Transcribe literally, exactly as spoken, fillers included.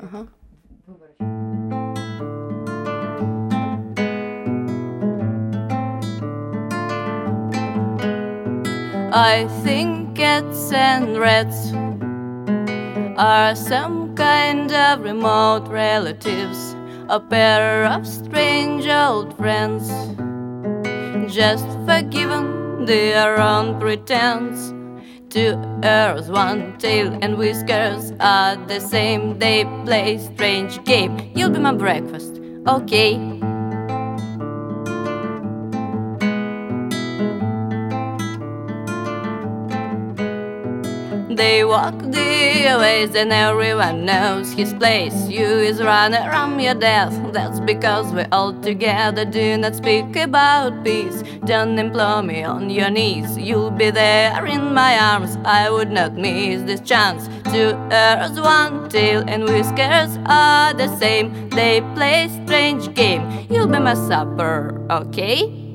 Ага. I think cats and rats are some kind of remote relatives, a pair of strange old friends, just forgiven their own pretense. Two ears, one tail and whiskers are the same. They play strange game. You'll be my breakfast, okay? They walk the ways and everyone knows his place. You is running around your death. That's because we're all together. Do not speak about peace. Don't implore me on your knees. You'll be there in my arms. I would not miss this chance. Two ears, one tail and whiskers are the same. They play strange game. You'll be my supper, okay?